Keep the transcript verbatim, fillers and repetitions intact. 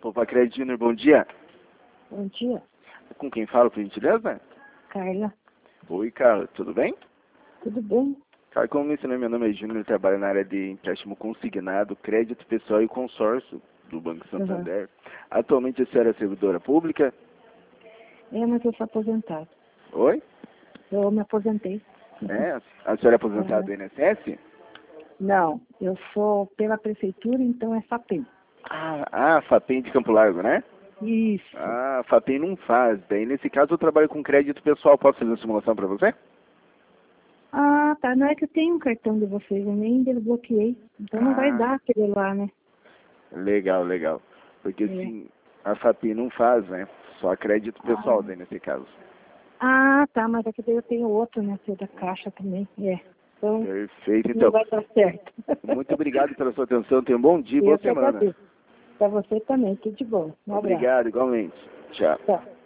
Opa, Crédito Júnior, bom dia. Bom dia, Com quem falo, por gentileza? Carla. Oi, Carla, tudo bem? Tudo bem? Carla, como mencionei, meu nome é Júnior, trabalho na área de empréstimo consignado, crédito pessoal e consórcio do Banco Santander. Uhum. Atualmente a senhora é servidora pública? É, mas eu sou aposentado. Oi? Eu me aposentei. É? A senhora é aposentada Uhum. do I N S S? Não, eu sou pela prefeitura, então é FAPEM. Ah, ah, FAPEM de Campo Largo, né? Isso. Ah, FAPEM não faz. Daí, nesse caso, eu trabalho com crédito pessoal. Posso fazer uma simulação para você? Ah, tá. Não é que eu tenho um cartão de vocês, eu nem desbloqueei. Então Ah, não vai dar aquele lá, né? legal, legal. Porque, É. assim, a FAPEM não faz, né? Só crédito pessoal, Ah. daí, nesse caso. Ah, tá, mas aqui daí eu tenho outro, né? Que é da Caixa também. É. Então, Perfeito, não então. vai dar certo. Muito obrigado pela sua atenção. Tenha um bom dia e boa Eu que semana. agradeço. Para você também, tudo de bom. Um abraço. Obrigado, igualmente. Tchau. Tchau.